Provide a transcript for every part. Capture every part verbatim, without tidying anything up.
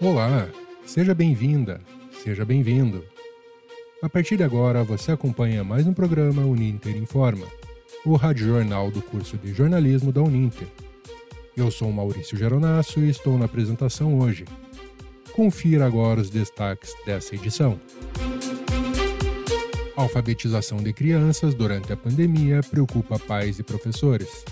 Olá, seja bem-vinda, seja bem-vindo. A partir de agora você acompanha mais um programa Uninter Informa, o radiojornal do curso de jornalismo da Uninter. Eu sou Maurício Geronasso e estou na apresentação hoje. Confira agora os destaques dessa edição. A alfabetização de crianças durante a pandemia preocupa pais e professores.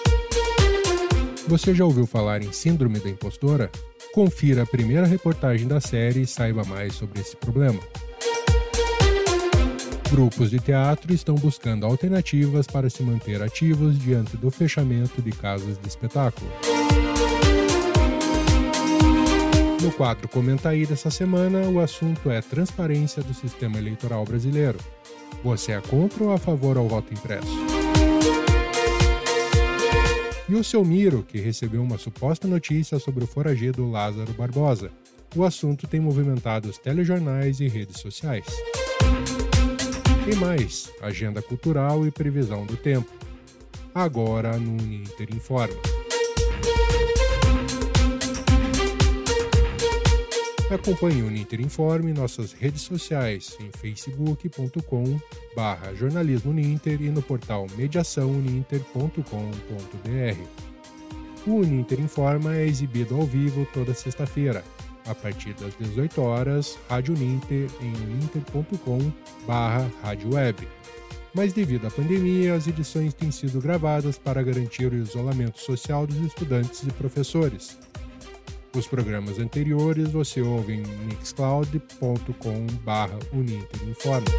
Você já ouviu falar em síndrome da impostora? Confira a primeira reportagem da série e saiba mais sobre esse problema. Grupos de teatro estão buscando alternativas para se manter ativos diante do fechamento de casas de espetáculo. No quadro Comenta Aí dessa semana, o assunto é transparência do sistema eleitoral brasileiro. Você é contra ou a favor ao voto impresso? E o seu Miro, que recebeu uma suposta notícia sobre o foragido Lázaro Barbosa. O assunto tem movimentado os telejornais e redes sociais. E mais, agenda cultural e previsão do tempo. Agora no Uninter Informa. Acompanhe o Uninter Informa em nossas redes sociais, em facebook ponto com barra jornalismo Uninter e no portal mediação uninter ponto com ponto br. O Uninter Informa é exibido ao vivo toda sexta-feira, a partir das dezoito horas, Rádio Uninter em uninter ponto com barra rádio web. Mas devido à pandemia, as edições têm sido gravadas para garantir o isolamento social dos estudantes e professores. Os programas anteriores você ouve em mixcloud ponto com barra uninter informa.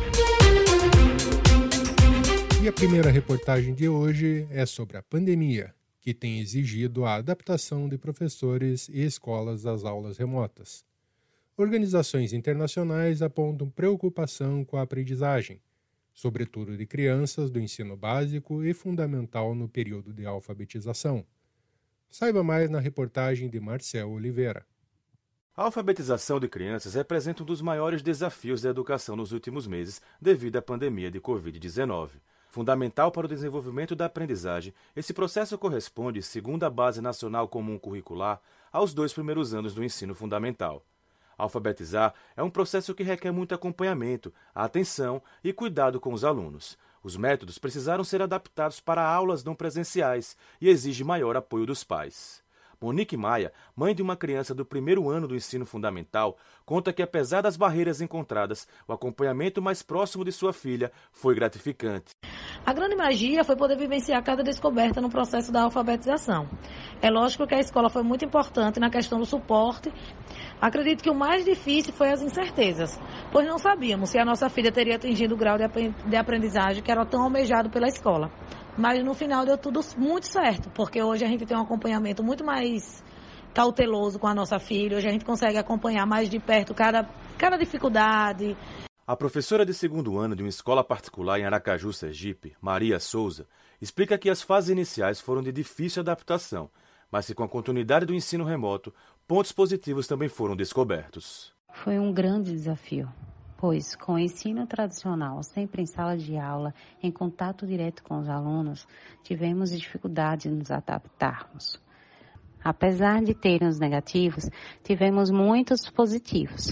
E a primeira reportagem de hoje é sobre a pandemia, que tem exigido a adaptação de professores e escolas às aulas remotas. Organizações internacionais apontam preocupação com a aprendizagem, sobretudo de crianças do ensino básico e fundamental no período de alfabetização. Saiba mais na reportagem de Marcel Oliveira. A alfabetização de crianças representa um dos maiores desafios da educação nos últimos meses devido à pandemia de covid dezenove. Fundamental para o desenvolvimento da aprendizagem, esse processo corresponde, segundo a Base Nacional Comum Curricular, aos dois primeiros anos do ensino fundamental. Alfabetizar é um processo que requer muito acompanhamento, atenção e cuidado com os alunos. Os métodos precisaram ser adaptados para aulas não presenciais e exige maior apoio dos pais. Monique Maia, mãe de uma criança do primeiro ano do ensino fundamental, conta que, apesar das barreiras encontradas, o acompanhamento mais próximo de sua filha foi gratificante. A grande magia foi poder vivenciar cada descoberta no processo da alfabetização. É lógico que a escola foi muito importante na questão do suporte. Acredito que o mais difícil foi as incertezas, pois não sabíamos se a nossa filha teria atingido o grau de aprendizagem que era tão almejado pela escola. Mas no final deu tudo muito certo, porque hoje a gente tem um acompanhamento muito mais cauteloso com a nossa filha, hoje a gente consegue acompanhar mais de perto cada, cada dificuldade. A professora de segundo ano de uma escola particular em Aracaju, Sergipe, Maria Souza, explica que as fases iniciais foram de difícil adaptação, mas que com a continuidade do ensino remoto, pontos positivos também foram descobertos. Foi um grande desafio, pois com o ensino tradicional, sempre em sala de aula, em contato direto com os alunos, tivemos dificuldade de nos adaptarmos. Apesar de terem os negativos, tivemos muitos positivos.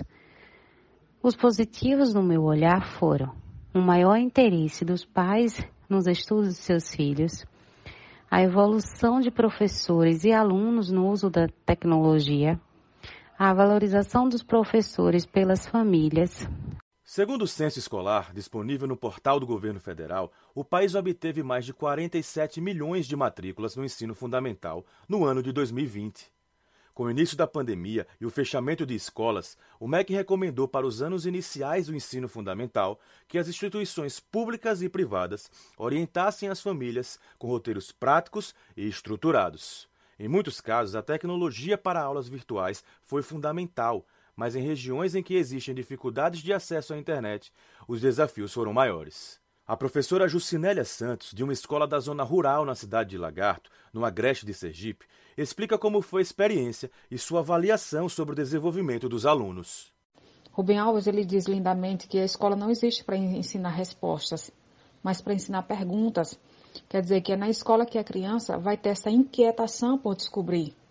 Os positivos, no meu olhar, foram o maior interesse dos pais nos estudos de seus filhos, a evolução de professores e alunos no uso da tecnologia, a valorização dos professores pelas famílias. Segundo o censo escolar, disponível no portal do governo federal, o país obteve mais de quarenta e sete milhões de matrículas no ensino fundamental no ano de dois mil e vinte. Com o início da pandemia e o fechamento de escolas, o M E C recomendou para os anos iniciais do ensino fundamental que as instituições públicas e privadas orientassem as famílias com roteiros práticos e estruturados. Em muitos casos, a tecnologia para aulas virtuais foi fundamental, mas em regiões em que existem dificuldades de acesso à internet, os desafios foram maiores. A professora Jucinélia Santos, de uma escola da zona rural na cidade de Lagarto, no Agreste de Sergipe, explica como foi a experiência e sua avaliação sobre o desenvolvimento dos alunos. Rubem Alves ele diz lindamente que a escola não existe para ensinar respostas, mas para ensinar perguntas. Quer dizer que é na escola que a criança vai ter essa inquietação por descobrir.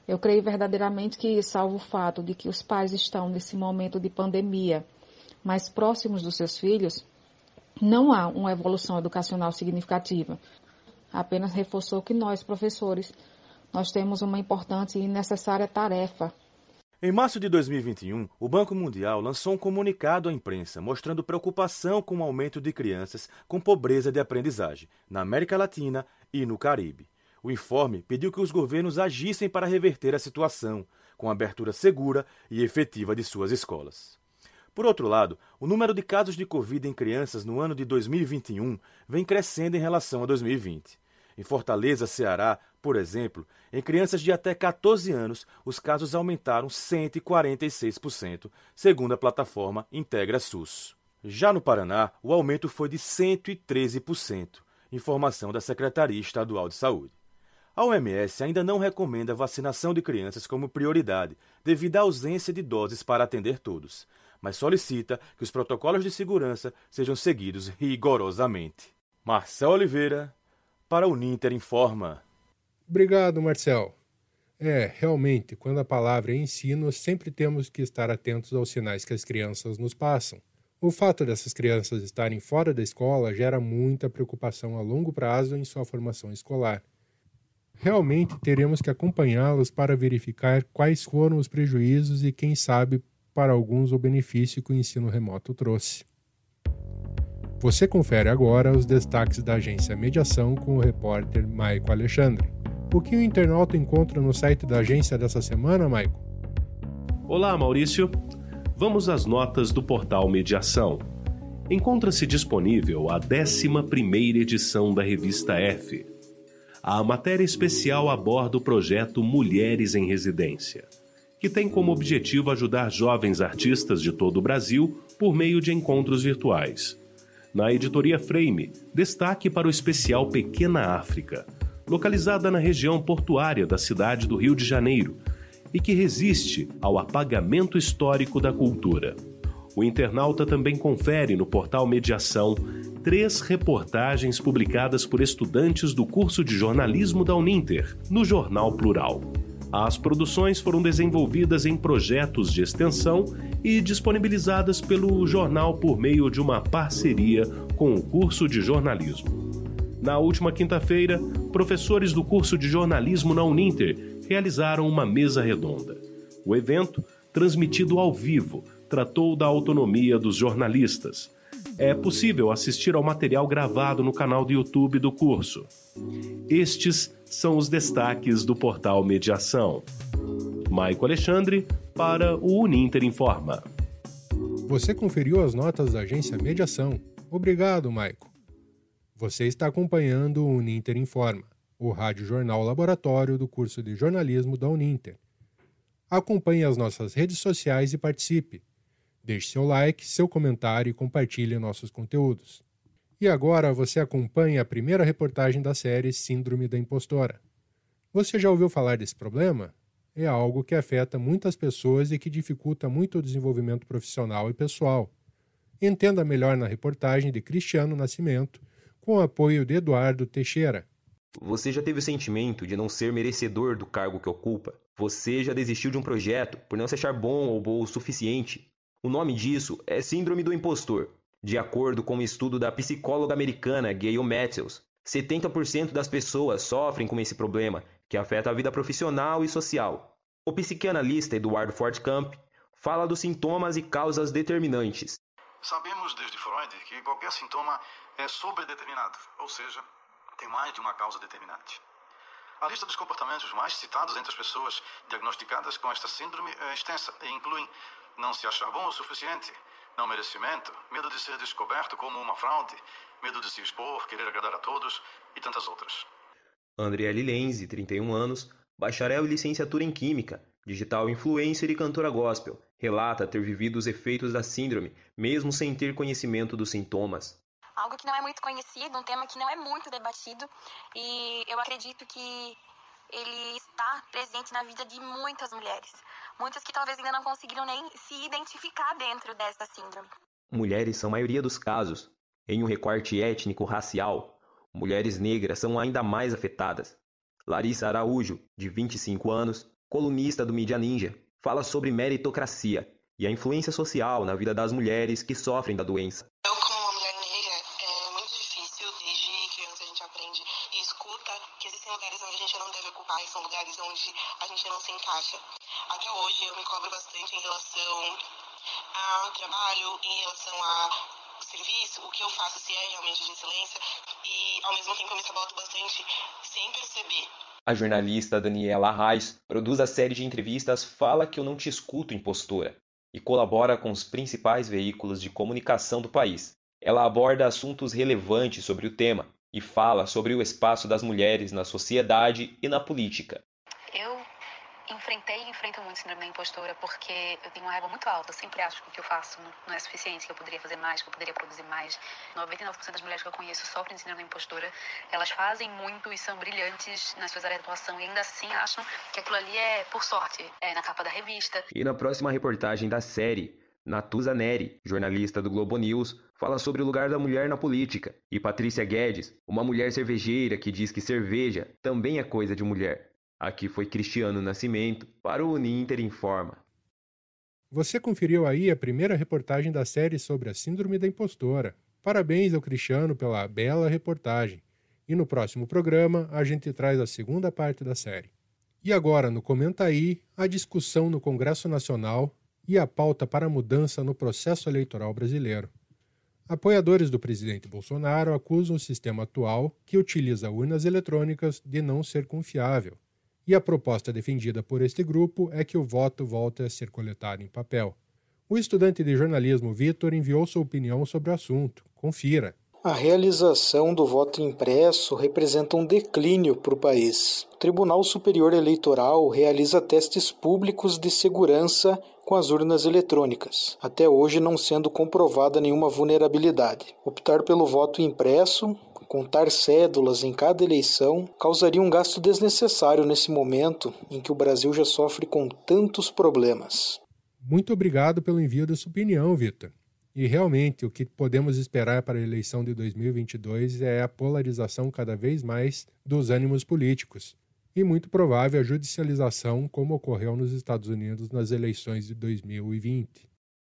Eu creio verdadeiramente que, salvo o fato de que os pais estão nesse momento de pandemia mais próximos dos seus filhos, não há uma evolução educacional significativa. Apenas reforçou que nós, professores, nós temos uma importante e necessária tarefa. Em março de dois mil e vinte e um, o Banco Mundial lançou um comunicado à imprensa mostrando preocupação com o aumento de crianças com pobreza de aprendizagem na América Latina e no Caribe. O informe pediu que os governos agissem para reverter a situação, com abertura segura e efetiva de suas escolas. Por outro lado, o número de casos de Covid em crianças no ano de dois mil e vinte e um vem crescendo em relação a dois mil e vinte. Em Fortaleza, Ceará, por exemplo, em crianças de até catorze anos, os casos aumentaram cento e quarenta e seis por cento, segundo a plataforma Integra SUS. Já no Paraná, o aumento foi de cento e treze por cento, informação da Secretaria Estadual de Saúde. A O M S ainda não recomenda a vacinação de crianças como prioridade, devido à ausência de doses para atender todos, mas solicita que os protocolos de segurança sejam seguidos rigorosamente. Marcel Oliveira, para o Uninter Informa. Obrigado, Marcel. É, realmente, quando a palavra é ensino, sempre temos que estar atentos aos sinais que as crianças nos passam. O fato dessas crianças estarem fora da escola gera muita preocupação a longo prazo em sua formação escolar. Realmente teremos que acompanhá-los para verificar quais foram os prejuízos e, quem sabe, para alguns o benefício que o ensino remoto trouxe. Você confere agora os destaques da agência Mediação com o repórter Maico Alexandre. O que o internauta encontra no site da agência dessa semana, Maico? Olá, Maurício. Vamos às notas do portal Mediação. Encontra-se disponível a décima primeira edição da revista F. A matéria especial aborda o projeto Mulheres em Residência, que tem como objetivo ajudar jovens artistas de todo o Brasil por meio de encontros virtuais. Na editoria Frame, destaque para o especial Pequena África, localizada na região portuária da cidade do Rio de Janeiro e que resiste ao apagamento histórico da cultura. O internauta também confere no portal Mediação três reportagens publicadas por estudantes do curso de jornalismo da Uninter, no Jornal Plural. As produções foram desenvolvidas em projetos de extensão e disponibilizadas pelo jornal por meio de uma parceria com o curso de jornalismo. Na última quinta-feira, professores do curso de jornalismo na Uninter realizaram uma mesa redonda. O evento, transmitido ao vivo, tratou da autonomia dos jornalistas. É possível assistir ao material gravado no canal do YouTube do curso. Estes são os destaques do portal Mediação. Maico Alexandre, para o Uninter Informa. Você conferiu as notas da agência Mediação. Obrigado, Maico. Você está acompanhando o Uninter Informa, o rádio jornal laboratório do curso de jornalismo da Uninter. Acompanhe as nossas redes sociais e participe. Deixe seu like, seu comentário e compartilhe nossos conteúdos. E agora você acompanha a primeira reportagem da série Síndrome da Impostora. Você já ouviu falar desse problema? É algo que afeta muitas pessoas e que dificulta muito o desenvolvimento profissional e pessoal. Entenda melhor na reportagem de Cristiano Nascimento, com o apoio de Eduardo Teixeira. Você já teve o sentimento de não ser merecedor do cargo que ocupa? Você já desistiu de um projeto por não se achar bom ou boa o suficiente? O nome disso é Síndrome do Impostor. De acordo com um estudo da psicóloga americana Gail Mathews, setenta por cento das pessoas sofrem com esse problema, que afeta a vida profissional e social. O psicanalista Eduardo Fortkamp fala dos sintomas e causas determinantes. Sabemos desde Freud que qualquer sintoma é sobredeterminado, ou seja, tem mais de uma causa determinante. A lista dos comportamentos mais citados entre as pessoas diagnosticadas com esta síndrome é extensa e incluem não se achar bom o suficiente, não merecimento, medo de ser descoberto como uma fraude, medo de se expor, querer agradar a todos e tantas outras. Andriele Lenzi, trinta e um anos, bacharel e licenciatura em Química, digital influencer e cantora gospel, relata ter vivido os efeitos da síndrome, mesmo sem ter conhecimento dos sintomas. Algo que não é muito conhecido, um tema que não é muito debatido, e eu acredito que ele está presente na vida de muitas mulheres. Muitas que talvez ainda não conseguiram nem se identificar dentro dessa síndrome. Mulheres são a maioria dos casos. Em um recorte étnico-racial, mulheres negras são ainda mais afetadas. Larissa Araújo, de vinte e cinco anos, colunista do Mídia Ninja, fala sobre meritocracia e a influência social na vida das mulheres que sofrem da doença. Eu, como uma mulher negra, é muito difícil, desde criança a gente aprende e escuta que existem lugares onde a gente não deve ocupar e são lugares onde a gente não se encaixa. Até hoje eu me cobro bastante em relação ao trabalho, em relação ao serviço, o que eu faço, se é realmente de excelência, e ao mesmo tempo eu me saboto bastante sem perceber. A jornalista Daniela Arraes produz a série de entrevistas Fala Que Eu Não Te Escuto, Impostora, e colabora com os principais veículos de comunicação do país. Ela aborda assuntos relevantes sobre o tema e fala sobre o espaço das mulheres na sociedade e na política. Eu enfrentei e enfrento muito síndrome da impostora porque eu tenho uma régua muito alta. Eu sempre acho que o que eu faço não é suficiente, que eu poderia fazer mais, que eu poderia produzir mais. noventa e nove por cento das mulheres que eu conheço sofrem de síndrome da impostora. Elas fazem muito e são brilhantes nas suas áreas de atuação e ainda assim acham que aquilo ali é por sorte, é na capa da revista. E na próxima reportagem da série, Natuza Neri, jornalista do Globo News, fala sobre o lugar da mulher na política. E Patrícia Guedes, uma mulher cervejeira que diz que cerveja também é coisa de mulher. Aqui foi Cristiano Nascimento para o Uninter Informa. Você conferiu aí a primeira reportagem da série sobre a Síndrome da Impostora. Parabéns ao Cristiano pela bela reportagem. E no próximo programa a gente traz a segunda parte da série. E agora no Comenta Aí, a discussão no Congresso Nacional e a pauta para a mudança no processo eleitoral brasileiro. Apoiadores do presidente Bolsonaro acusam o sistema atual, que utiliza urnas eletrônicas, de não ser confiável. E a proposta defendida por este grupo é que o voto volte a ser coletado em papel. O estudante de jornalismo Vitor enviou sua opinião sobre o assunto. Confira. A realização do voto impresso representa um declínio para o país. O Tribunal Superior Eleitoral realiza testes públicos de segurança com as urnas eletrônicas, até hoje não sendo comprovada nenhuma vulnerabilidade. Optar pelo voto impresso, contar cédulas em cada eleição, causaria um gasto desnecessário nesse momento em que o Brasil já sofre com tantos problemas. Muito obrigado pelo envio da sua opinião, Vitor. E realmente, o que podemos esperar para a eleição de dois mil e vinte e dois é a polarização cada vez mais dos ânimos políticos. E muito provável a judicialização, como ocorreu nos Estados Unidos nas eleições de dois mil e vinte.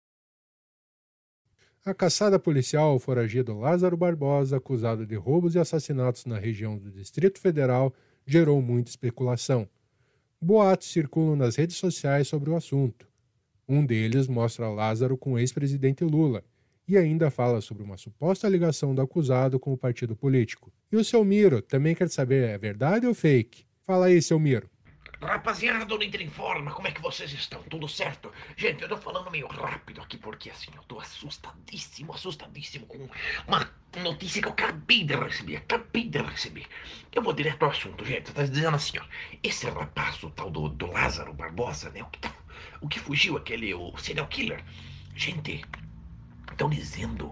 A caçada policial ao foragido Lázaro Barbosa, acusado de roubos e assassinatos na região do Distrito Federal, gerou muita especulação. Boatos circulam nas redes sociais sobre o assunto. Um deles mostra Lázaro com o ex-presidente Lula e ainda fala sobre uma suposta ligação do acusado com o partido político. E o seu Miro também quer saber, é verdade ou fake? Fala aí, seu Miro. Rapaziada do Inter Informa, como é que vocês estão? Tudo certo? Gente, eu tô falando meio rápido aqui porque assim, eu tô assustadíssimo, assustadíssimo com uma notícia que eu acabei de receber, acabei de receber. Eu vou direto ao assunto, gente. Tá dizendo assim, ó, esse rapaz, o tal do, do Lázaro Barbosa, né, o que, tá, o que fugiu, aquele, o serial killer, gente, estão dizendo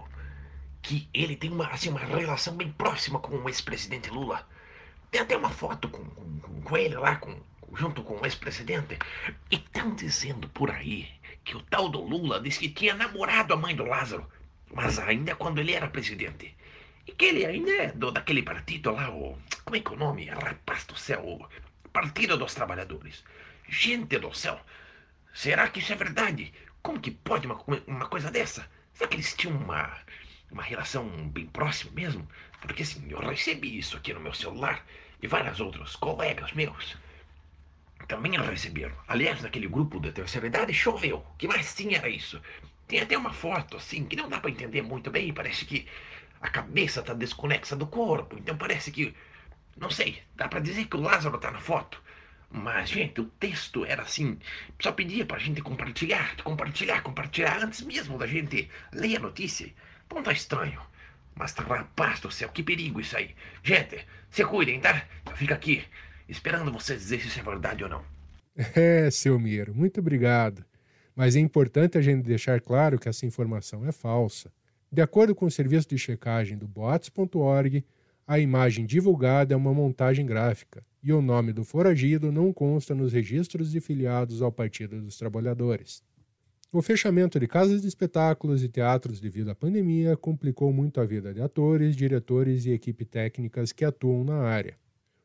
que ele tem uma, assim, uma relação bem próxima com o ex-presidente Lula. Tem até uma foto com, com, com ele lá, com junto com o ex-presidente, e estão dizendo por aí que o tal do Lula disse que tinha namorado a mãe do Lázaro, mas ainda quando ele era presidente, e que ele ainda é do, daquele partido lá, o, como é que é o nome? Rapaz do céu, o Partido dos Trabalhadores. Gente do céu, será que isso é verdade? Como que pode uma, uma coisa dessa? Será que eles tinham uma, uma relação bem próxima mesmo? Porque assim, eu recebi isso aqui no meu celular e vários outros colegas meus também receberam. Aliás, naquele grupo da terceira idade choveu. O que mais tinha era isso. Tem até uma foto, assim, que não dá pra entender muito bem. Parece que a cabeça tá desconexa do corpo. Então parece que, não sei, dá pra dizer que o Lázaro tá na foto. Mas, gente, o texto era assim, só pedia pra gente compartilhar, compartilhar, compartilhar, antes mesmo da gente ler a notícia. Então tá estranho. Mas tá, rapaz do céu, que perigo isso aí. Gente, se cuidem, tá? Fica aqui esperando vocês dizer se isso é verdade ou não. É, seu Miro, muito obrigado. Mas é importante a gente deixar claro que essa informação é falsa. De acordo com o serviço de checagem do boatos ponto org, a imagem divulgada é uma montagem gráfica e o nome do foragido não consta nos registros de filiados ao Partido dos Trabalhadores. O fechamento de casas de espetáculos e teatros devido à pandemia complicou muito a vida de atores, diretores e equipe técnicas que atuam na área.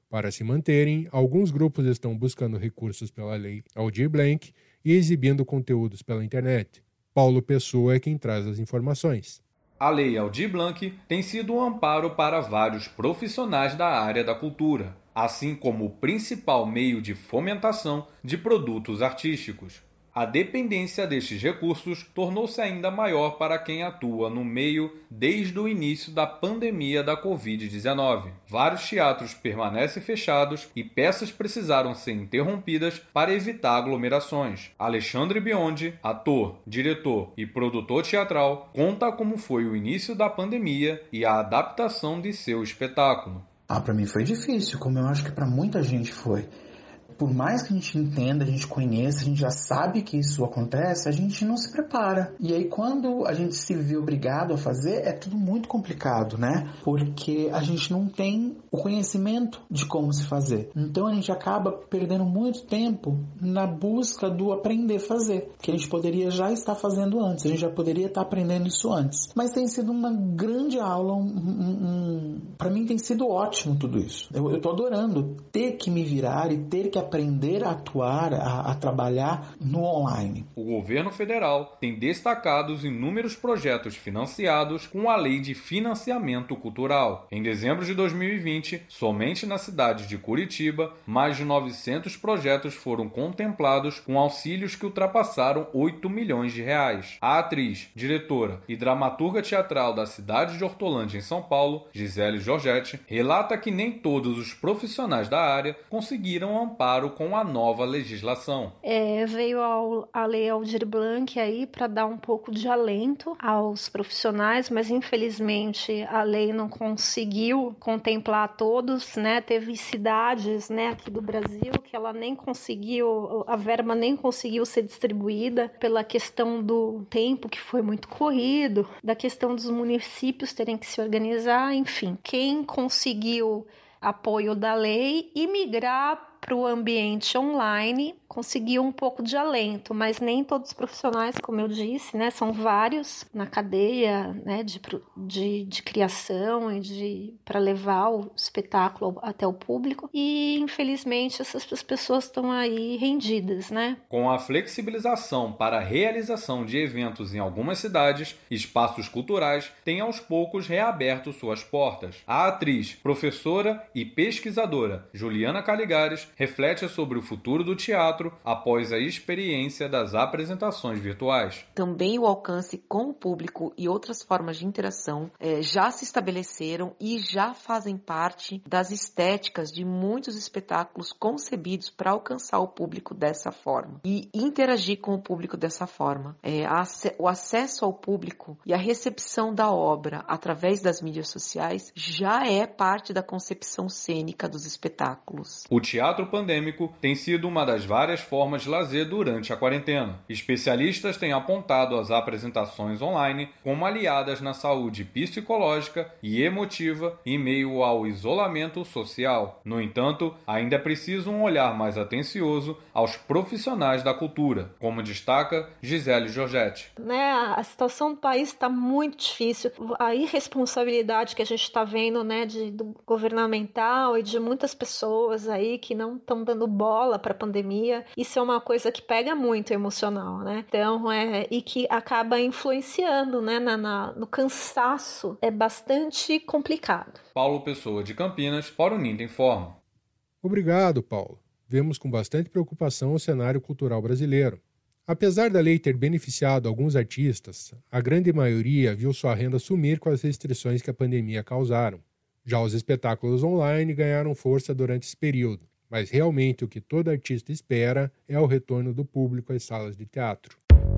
Para se manterem, alguns grupos estão buscando recursos pela Lei Aldir Blanc e exibindo conteúdos pela internet. Paulo Pessoa é quem traz as informações. A Lei Aldir Blanc tem sido um amparo para vários profissionais da área da cultura, assim como o principal meio de fomentação de produtos artísticos. A dependência destes recursos tornou-se ainda maior para quem atua no meio desde o início da pandemia da covid dezenove. Vários teatros permanecem fechados e peças precisaram ser interrompidas para evitar aglomerações. Alexandre Biondi, ator, diretor e produtor teatral, conta como foi o início da pandemia e a adaptação de seu espetáculo. Ah, para mim foi difícil, como eu acho que para muita gente foi. Por mais que a gente entenda, a gente conheça, a gente já sabe que isso acontece, a gente não se prepara. E aí quando a gente se vê obrigado a fazer, é tudo muito complicado, né? Porque a gente não tem o conhecimento de como se fazer. Então a gente acaba perdendo muito tempo na busca do aprender a fazer, que a gente poderia já estar fazendo antes, a gente já poderia estar aprendendo isso antes. Mas tem sido uma grande aula, um, um, um... para mim tem sido ótimo tudo isso. Eu, eu tô adorando ter que me virar e ter que aprender a atuar, a, a trabalhar no online. O governo federal tem destacado os inúmeros projetos financiados com a Lei de Financiamento Cultural. Em dezembro de dois mil e vinte, somente na cidade de Curitiba, mais de novecentos projetos foram contemplados com auxílios que ultrapassaram oito milhões de reais. A atriz, diretora e dramaturga teatral da cidade de Hortolândia, em São Paulo, Gisele Georgette, relata que nem todos os profissionais da área conseguiram amparo com a nova legislação. É, veio ao, a Lei Aldir Blanc aí para dar um pouco de alento aos profissionais, mas infelizmente a lei não conseguiu contemplar todos, né? Teve cidades, né, aqui do Brasil que ela nem conseguiu, a verba nem conseguiu ser distribuída pela questão do tempo que foi muito corrido, da questão dos municípios terem que se organizar, enfim. Quem conseguiu apoio da lei e migrar para o ambiente online, conseguiu um pouco de alento, mas nem todos os profissionais, como eu disse, né, são vários na cadeia, né, de, de, de criação e de para levar o espetáculo até o público, e infelizmente essas pessoas estão aí rendidas, né? Com a flexibilização para a realização de eventos em algumas cidades, espaços culturais têm aos poucos reaberto suas portas. A atriz, professora e pesquisadora Juliana Caligares reflete sobre o futuro do teatro após a experiência das apresentações virtuais. Também o alcance com o público e outras formas de interação eh, já se estabeleceram e já fazem parte das estéticas de muitos espetáculos concebidos para alcançar o público dessa forma e interagir com o público dessa forma. Eh, o acesso ao público e a recepção da obra através das mídias sociais já é parte da concepção cênica dos espetáculos. O teatro pandêmico tem sido uma das várias formas de lazer durante a quarentena. Especialistas têm apontado as apresentações online como aliadas na saúde psicológica e emotiva em meio ao isolamento social. No entanto, ainda é preciso um olhar mais atencioso aos profissionais da cultura, como destaca Gisele Georgette. Né, a situação do país está muito difícil. A irresponsabilidade que a gente está vendo, né, de, do governamental e de muitas pessoas aí que não estão dando bola para a pandemia, isso é uma coisa que pega muito emocional, né? Então, é, e que acaba influenciando, né, na, na, no cansaço, é bastante complicado. Paulo Pessoa, de Campinas, para o Ninter Informa. Obrigado, Paulo. Vemos com bastante preocupação o cenário cultural brasileiro. Apesar da lei ter beneficiado alguns artistas, a grande maioria viu sua renda sumir com as restrições que a pandemia causaram. Já os espetáculos online ganharam força durante esse período, mas realmente o que todo artista espera é o retorno do público às salas de teatro.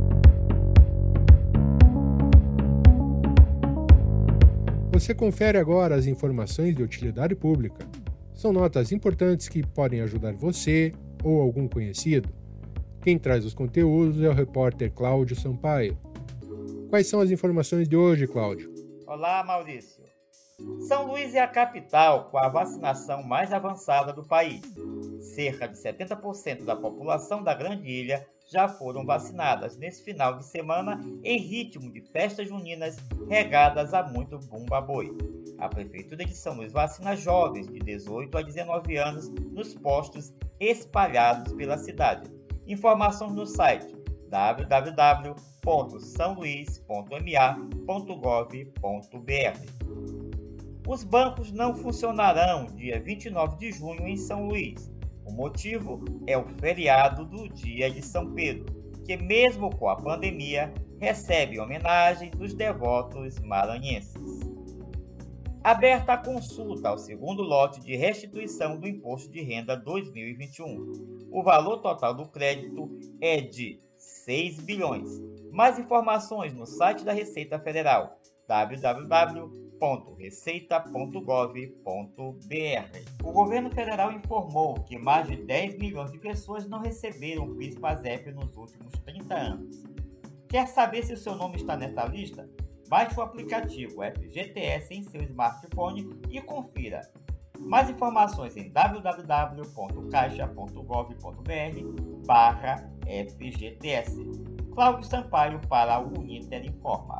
Você confere agora as informações de utilidade pública. São notas importantes que podem ajudar você ou algum conhecido. Quem traz os conteúdos é o repórter Cláudio Sampaio. Quais são as informações de hoje, Cláudio? Olá, Maurício. São Luís é a capital com a vacinação mais avançada do país. Cerca de setenta por cento da população da Grande Ilha já foram vacinadas nesse final de semana em ritmo de festas juninas regadas a muito bumba-boi. A Prefeitura de São Luís vacina jovens de dezoito a dezenove anos nos postos espalhados pela cidade. Informações no site w w w ponto são luís ponto m a ponto gov ponto b r. Os bancos não funcionarão dia vinte e nove de junho em São Luís. O motivo é o feriado do Dia de São Pedro, que mesmo com a pandemia, recebe homenagem dos devotos maranhenses. Aberta a consulta ao segundo lote de restituição do Imposto de Renda dois mil e vinte e um. O valor total do crédito é de seis bilhões. Mais informações no site da Receita Federal, w w w ponto receita ponto gov ponto b r. O governo federal informou que mais de dez milhões de pessoas não receberam o PIS/PASEP nos últimos trinta anos. Quer saber se o seu nome está nessa lista? Baixe o aplicativo F G T S em seu smartphone e confira. Mais informações em w w w ponto caixa ponto gov ponto b r barra F G T S. Cláudio Sampaio para o Uninter Informa.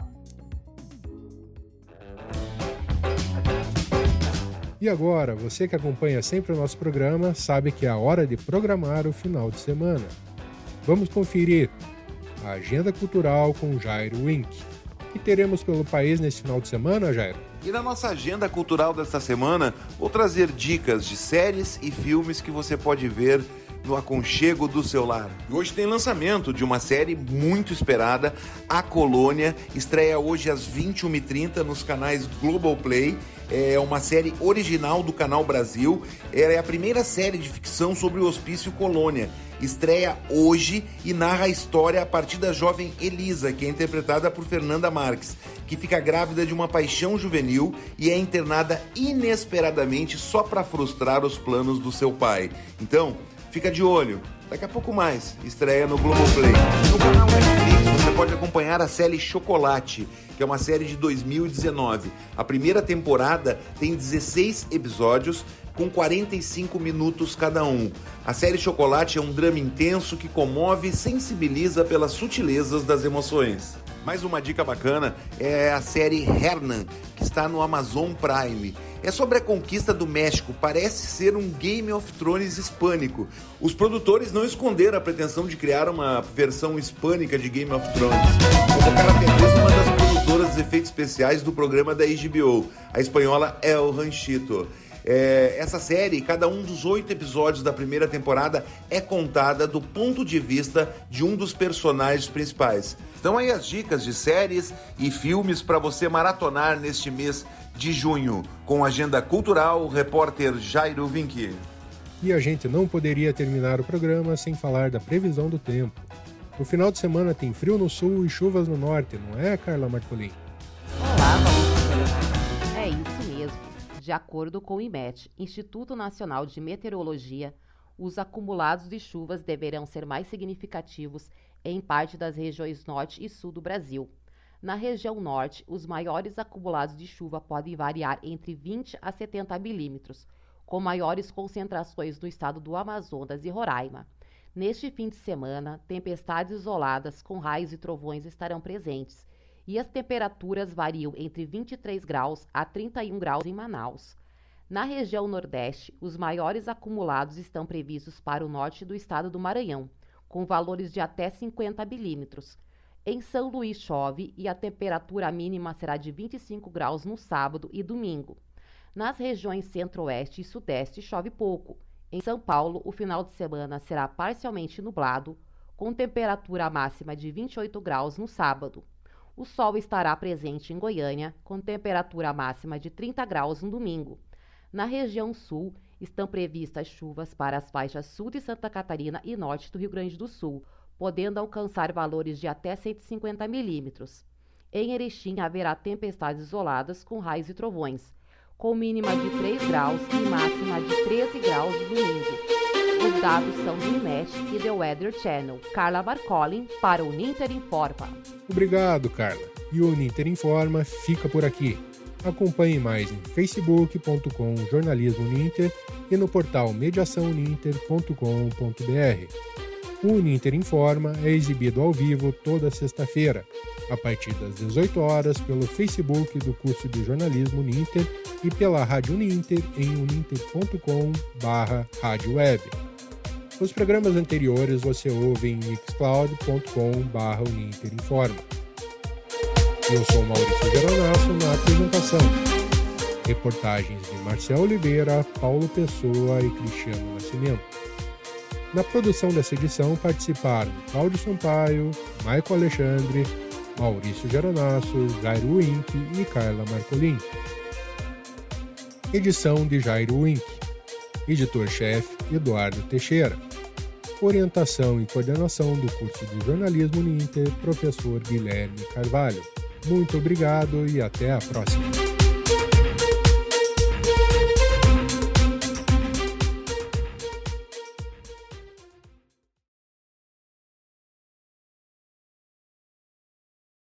E agora, você que acompanha sempre o nosso programa sabe que é a hora de programar o final de semana. Vamos conferir a agenda cultural com Jairo Wink. O que teremos pelo país nesse final de semana, Jairo? E na nossa agenda cultural desta semana, vou trazer dicas de séries e filmes que você pode ver no aconchego do seu lar. E hoje tem lançamento de uma série muito esperada, A Colônia, estreia hoje às vinte e uma e trinta nos canais Globoplay. É uma série original do Canal Brasil. Ela é a primeira série de ficção sobre o Hospício Colônia. Estreia hoje e narra a história a partir da jovem Elisa, que é interpretada por Fernanda Marques, que fica grávida de uma paixão juvenil e é internada inesperadamente só para frustrar os planos do seu pai. Então, fica de olho. Daqui a pouco mais, estreia no Globoplay. No canal Netflix você pode acompanhar a série Chocolate, que é uma série de dois mil e dezenove. A primeira temporada tem dezesseis episódios com quarenta e cinco minutos cada um. A série Chocolate é um drama intenso que comove e sensibiliza pelas sutilezas das emoções. Mais uma dica bacana é a série Hernan, que está no Amazon Prime. É sobre a conquista do México, parece ser um Game of Thrones hispânico. Os produtores não esconderam a pretensão de criar uma versão hispânica de Game of Thrones. Convocaram até mesmo uma das produtoras de efeitos especiais do programa da H B O, a espanhola El Ranchito. É, essa série, cada um dos oito episódios da primeira temporada é contada do ponto de vista de um dos personagens principais. Então aí as dicas de séries e filmes para você maratonar neste mês de junho, com agenda cultural, o repórter Jairo Wink. E a gente não poderia terminar o programa sem falar da previsão do tempo. No final de semana tem frio no sul e chuvas no norte, não é, Carla Marcolin? Olá, Maurício. É isso mesmo. De acordo com o IMET, Instituto Nacional de Meteorologia, os acumulados de chuvas deverão ser mais significativos em parte das regiões norte e sul do Brasil. Na região norte, os maiores acumulados de chuva podem variar entre vinte a setenta milímetros, com maiores concentrações no estado do Amazonas e Roraima. Neste fim de semana, tempestades isoladas com raios e trovões estarão presentes, e as temperaturas variam entre vinte e três graus a trinta e um graus em Manaus. Na região nordeste, os maiores acumulados estão previstos para o norte do estado do Maranhão, com valores de até cinquenta milímetros. Em São Luís chove e a temperatura mínima será de vinte e cinco graus no sábado e domingo. Nas regiões centro-oeste e sudeste chove pouco. Em São Paulo, o final de semana será parcialmente nublado, com temperatura máxima de vinte e oito graus no sábado. O sol estará presente em Goiânia, com temperatura máxima de trinta graus no domingo. Na região sul, estão previstas chuvas para as faixas sul de Santa Catarina e norte do Rio Grande do Sul, podendo alcançar valores de até cento e cinquenta milímetros. Em Erechim haverá tempestades isoladas com raios e trovões, com mínima de três graus e máxima de treze graus no domingo. Os dados são do IMET e The Weather Channel. Carla Marcolin para o Uninter Informa. Obrigado, Carla. E o Uninter Informa fica por aqui. Acompanhe mais em facebook ponto com Jornalismo Uninter e no portal mediação uninter ponto com ponto b r. O Uninter Informa é exibido ao vivo toda sexta-feira, a partir das dezoito horas pelo Facebook do curso de jornalismo Uninter e pela Rádio Uninter em uninter ponto com barra rádio web. Os programas anteriores você ouve em mixcloud ponto com barra uninter informa. Eu sou Maurício Geronasso na apresentação. Reportagens de Marcel Oliveira, Paulo Pessoa e Cristiano Nascimento. Na produção dessa edição participaram Cláudio Sampaio, Maico Alexandre, Maurício Geronasso, Jairo Wink e Carla Marcolin. Edição de Jairo Wink. Editor-chefe Eduardo Teixeira. Orientação e coordenação do curso de jornalismo Uninter, professor Guilherme Carvalho. Muito obrigado e até a próxima.